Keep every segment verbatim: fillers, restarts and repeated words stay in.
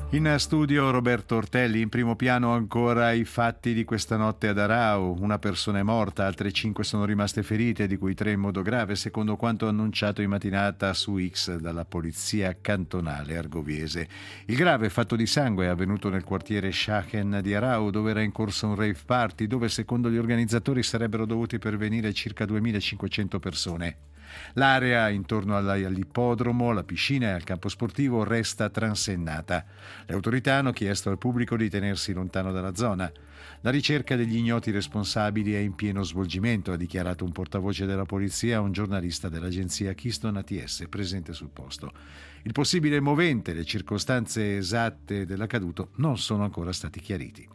In studio Roberto Ortelli. In primo piano ancora i fatti di questa notte ad Arao. Una persona è morta, altre cinque sono rimaste ferite, di cui tre in modo grave, secondo quanto annunciato in mattinata su X dalla polizia cantonale argoviese. Il grave fatto di sangue è avvenuto nel quartiere Schachen di Arao, dove era in corso un rave party, dove secondo gli organizzatori sarebbero dovuti pervenire circa duemilacinquecento persone. L'area intorno all'ippodromo, alla piscina e al campo sportivo resta transennata. Le autorità hanno chiesto al pubblico di tenersi lontano dalla zona. La ricerca degli ignoti responsabili è in pieno svolgimento, ha dichiarato un portavoce della polizia a un giornalista dell'agenzia Keystone A T S presente sul posto. Il possibile movente e le circostanze esatte dell'accaduto non sono ancora stati chiariti.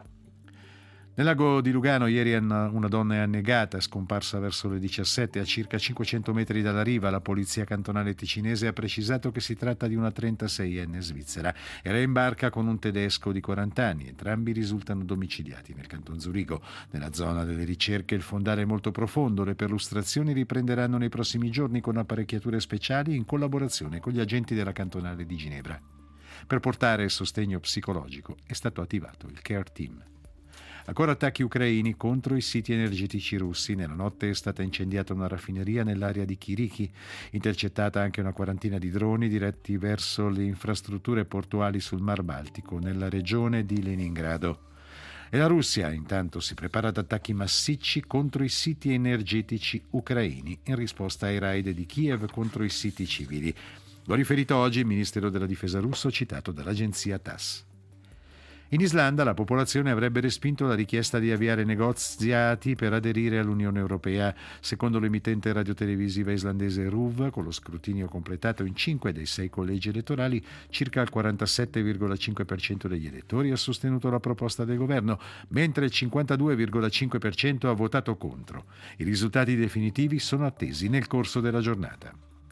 Nel lago di Lugano ieri una donna è annegata, scomparsa verso le diciassette a circa cinquecento metri dalla riva. La polizia cantonale ticinese ha precisato che si tratta di una trentaseienne svizzera. Era in barca con un tedesco di quaranta anni. Entrambi risultano domiciliati nel canton Zurigo. Nella zona delle ricerche il fondale è molto profondo. Le perlustrazioni riprenderanno nei prossimi giorni con apparecchiature speciali in collaborazione con gli agenti della cantonale di Ginevra. Per portare sostegno psicologico è stato attivato il Care Team. Ancora attacchi ucraini contro i siti energetici russi. Nella notte è stata incendiata una raffineria nell'area di Chiriki, intercettata anche una quarantina di droni diretti verso le infrastrutture portuali sul Mar Baltico, nella regione di Leningrado. E la Russia intanto si prepara ad attacchi massicci contro i siti energetici ucraini in risposta ai raid di Kiev contro i siti civili. Lo ha riferito oggi il Ministero della Difesa russo, citato dall'agenzia T A S S. In Islanda la popolazione avrebbe respinto la richiesta di avviare negoziati per aderire all'Unione Europea. Secondo l'emittente radiotelevisiva islandese R U V, con lo scrutinio completato in cinque dei sei collegi elettorali, circa il quarantasette virgola cinque per cento degli elettori ha sostenuto la proposta del governo, mentre il cinquantadue virgola cinque per cento ha votato contro. I risultati definitivi sono attesi nel corso della giornata.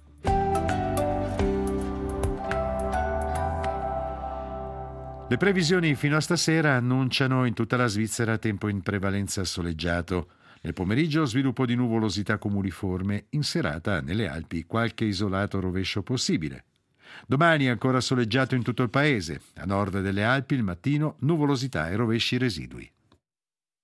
Le previsioni fino a stasera annunciano in tutta la Svizzera tempo in prevalenza soleggiato. Nel pomeriggio sviluppo di nuvolosità cumuliforme, in serata nelle Alpi qualche isolato rovescio possibile. Domani ancora soleggiato in tutto il paese. A nord delle Alpi il mattino nuvolosità e rovesci residui.